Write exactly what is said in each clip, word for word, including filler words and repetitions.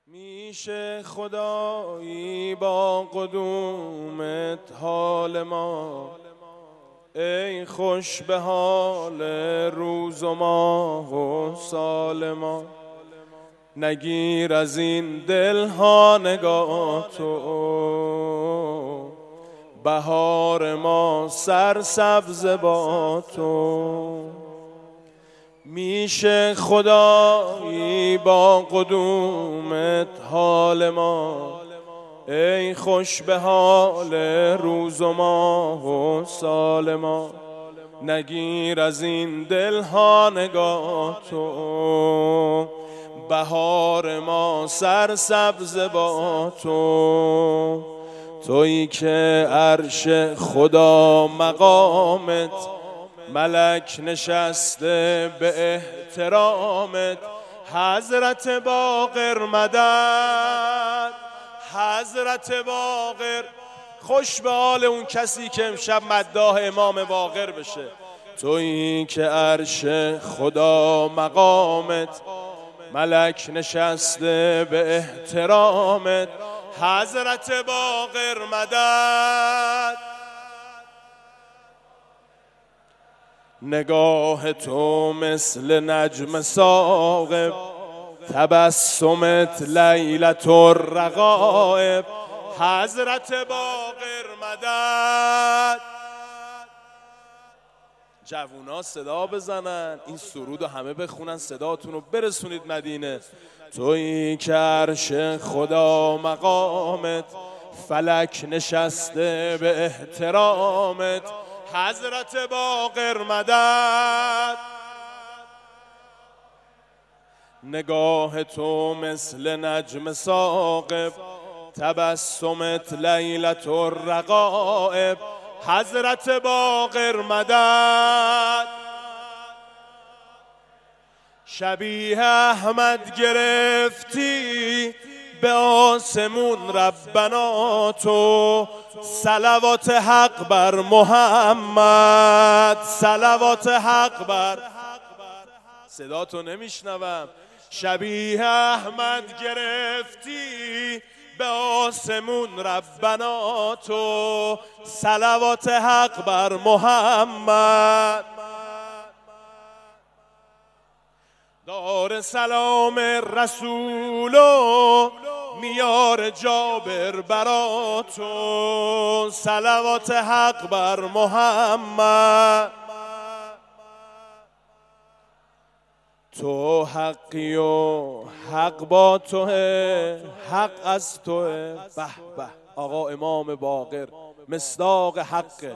میشه خدایی با قدومت حال ما، ای خوش به حال روز و ماه و سال ما. نگیر از این دلها نگاه تو، بهار ما سرسبز با تو. میشه خدایی با قدومت حال ما، ای خوش به حال روز و ماه و سال ما. نگیر از این دلها نگاه تو، بهار ما سرسبز با تو. تویی که عرش خدا مقامت، ملک نشسته به احترامت. حضرت باقر مدد، حضرت باقر. خوش به حال اون کسی که امشب مداح امام باقر بشه. تویی که عرش خدا مقامت، ملک نشسته به احترامت. حضرت باقر مدد. نگاه تو مثل نجم ثاقب، تبسمت لیلة الرغائب. حضرت باقر مدد. جوونا صدا بزنن، این سرود رو همه بخونن، صداتون رو برسونید مدینه. تویی که عرش خدا مقامت، فلک نشسته به احترامت. حضرت باقر مدد. نگاه تو مثل نجم ثاقب، تبسمت لیلة الرغائب. حضرت باقر مدد. شبیه احمد گرفتی به آسمون ربنا تو، صلوات حق بر محمد، صلوات حق بر. صدا تو نمیشنوم. شبیه احمد گرفتی به آسمون ربنا تو، صلوات حق بر محمد. دار سلام رسولو میار جابر برا تو، صلوات حق بر محمد. تو حقی و حق با توه، حق از توه. به به آقا امام باقر مصداق حقه.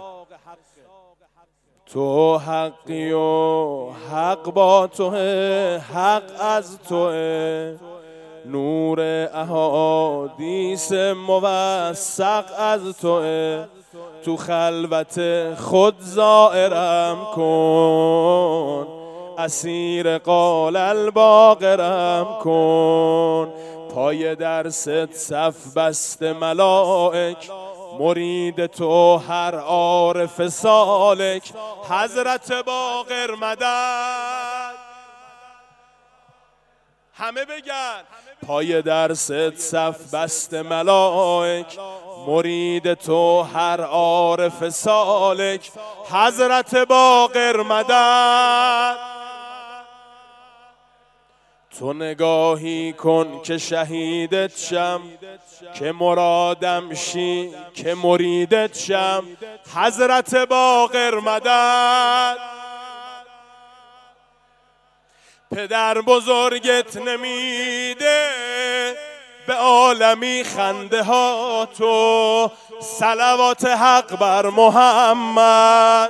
تو حقی و حق با توه، حق از توه. نور احادیث موثق از توه. تو خلوت خود زائرم کن، اسیر قال الباقرم کن. پای درست صف بست ملائک، مرید تو هر عارف سالک. حضرت باقر مدد. همه بگن. پای درست صف بست ملائک، مرید تو هر عارف سالک. حضرت باقر مدد. تو نگاهی کن که شهیدت شم، که مرادم شی که مریدت شم. حضرت باقر مدد. پدر بزرگت نمیده به عالمی خنده ها تو، صلوات حق بر محمد.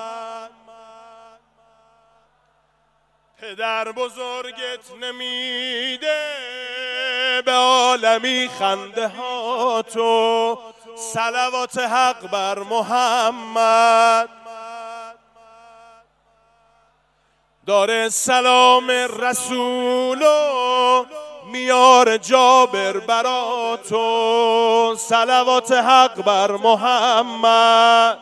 پدر بزرگت نمیده به عالمی خنده ها تو، صلوات حق بر محمد. دار سلام رسولو میار جابر برا تو، صلوات حق بر محمد.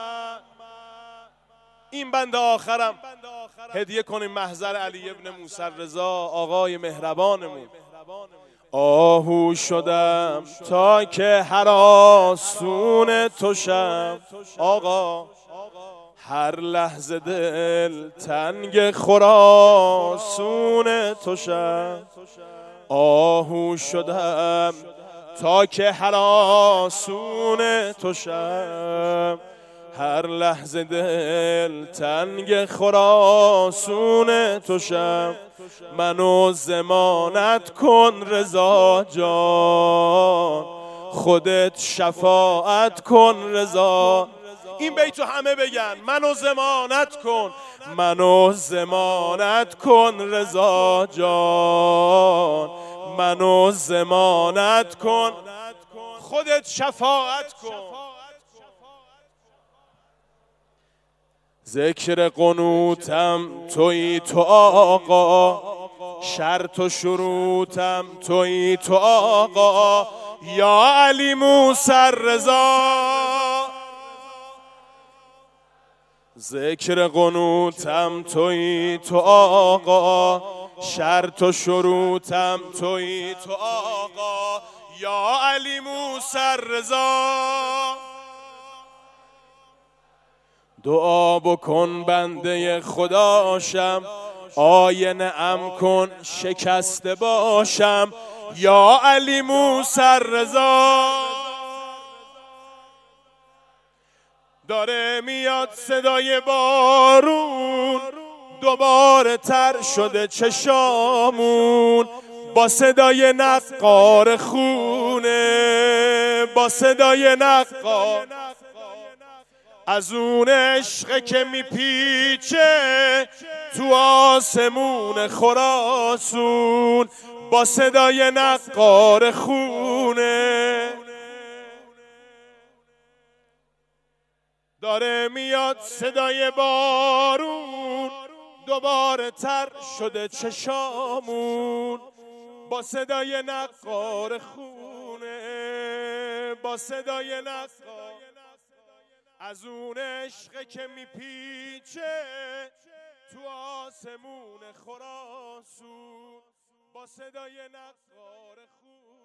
این بند آخرم هدیه کنیم محضر علی ابن موسی رضا آقای مهربانمون. آهو شدم تا که هراسون توشم آقا، هر لحظه دل تنگ خراسون توشم. آهو شدم تا که هراسون توشم، هر لحظه دل تنگ خراسون توشم. منو ضمانت کن رضا جان، خودت شفاعت کن رضا. این بیتو همه بگن، منو ضمانت کن، منو ضمانت کن رضا جان، منو ضمانت کن، خودت شفاعت کن. ذکر قنوتم تویی تو آقا، شرط و شروطم تویی تو آقا، یا علی موسی رضا. ذکر قنوتم تویی تو آقا، شرط و شروطم تویی تو آقا، یا علی موسی رضا. دعا بکن بنده خداشم، آینه ام کن شکسته باشم، یا علی موسی رضا. داره میاد صدای بارون، دوباره تر شده چشامون، با صدای نقار خونه، با صدای نقار از اون عشق که میپیچه تو آسمون خراسون، با صدای نقار خونه. داره میاد صدای بارون، دوباره تر شده چشامون، با صدای نقار خونه، با صدای نقار از اون عشق که میپیچه تو آسمون خراسون، با صدای نقار خون.